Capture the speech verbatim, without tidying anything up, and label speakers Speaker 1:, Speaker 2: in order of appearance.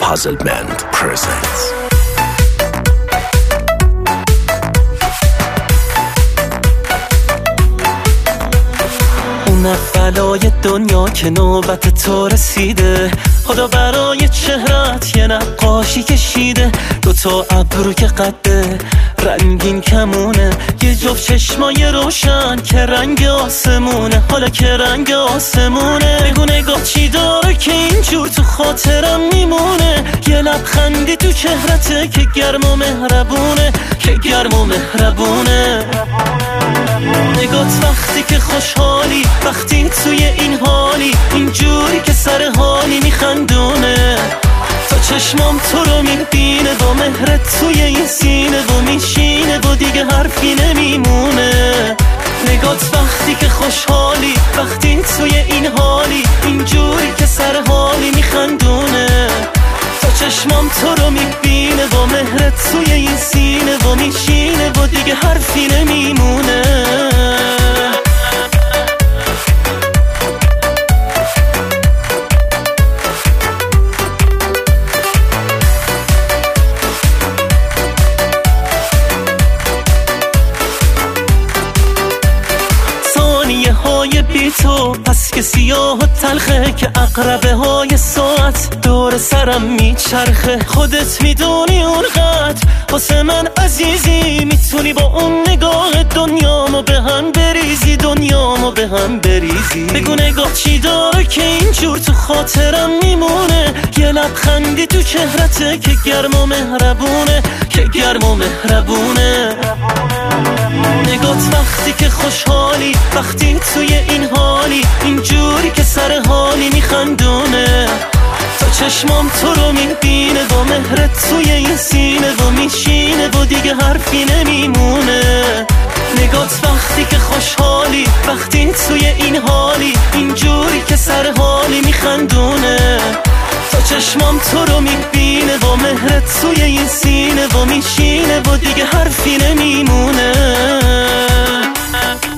Speaker 1: Puzzle Band presents.
Speaker 2: اون فلای دنیا که نوبت تو رسیده، خدا برای چهرت یه نقاشی کشیده. دوتا ابرو که قده رنگین کمونه، یه جفت چشمای روشن که رنگ آسمونه. حالا که رنگ آسمونه، بگو نگاه چی داره که اینجور تو خاطرم میمونه. یه لبخندی تو چهرته که گرم و مهربونه، که گرم و مهربونه. نگات وقتی که خوشحالی، وقتی توی این حالی، اینجوری که سر حالی میخندونه. تا چشمام تو رو میبینه، با مهرت توی این سینه و میشینه و دیگه حرفی نمیمونه. نگات وقتی که خوشحالی، وقتی توی این حالی، اینجوری که سر حالی میخندونه. تا چشمام تو رو میبینه، با مهرت توی این سینه و میشینه و دیگه حرفی نمیمونه. های بی تو پس که سیاه و تلخه، که عقربه های ساعت دور سرم میچرخه. خودت میدونی اونقدر واسه من عزیزی، میتونی با اون نگاه دنیامو به هم بریزی، دنیامو به هم بریزی. بگو نگاه چی داره که اینجور تو خاطرم میمونه. یه لبخندی تو چهرته که گرم و مهربونه، که گرم و مهربونه. نگات وقتی که خوشحالی، وقتی توی این حالی، اینجوری که سر حالی میخندونه. تا چشمام تو رو میبینه، با مهرت توی این سینه و میشینه و دیگه حرفی نمیمونه. نگات وقتی که خوشحالی، وقتی توی این حالی، اینجوری که سر حالی میخندونه. تا چشمام تو رو میبینه، با مهرت توی این سینه و میشینه و دیگه حرفی نمیمونه.